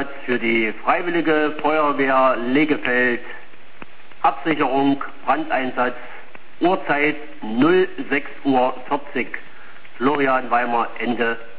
Einsatz für die Freiwillige Feuerwehr Legefeld, Absicherung, Brandeinsatz, Uhrzeit 06:40 Uhr. Florian Weimer, Ende.